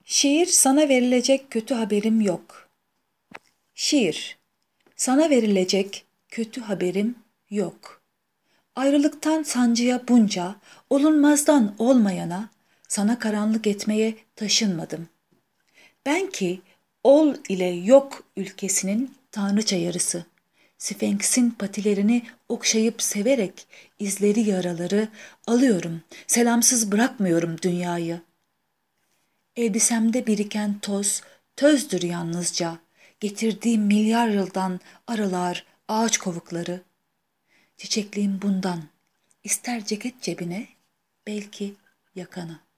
Şiir sana verilecek kötü haberim yok. Şiir sana verilecek kötü haberim yok. Ayrılıktan sancıya bunca, olunmazdan olmayana, sana karanlık etmeye taşınmadım. Ben ki ol ile yok ülkesinin tanrıça yarısı. Sfenks'in patilerini okşayıp severek izleri yaraları alıyorum. Selamsız bırakmıyorum dünyayı. Elbisemde biriken toz, tözdür yalnızca. Getirdiğim milyar yıldan arılar, ağaç kovukları. Çiçekliğim bundan. İster ceket cebine, belki yakana.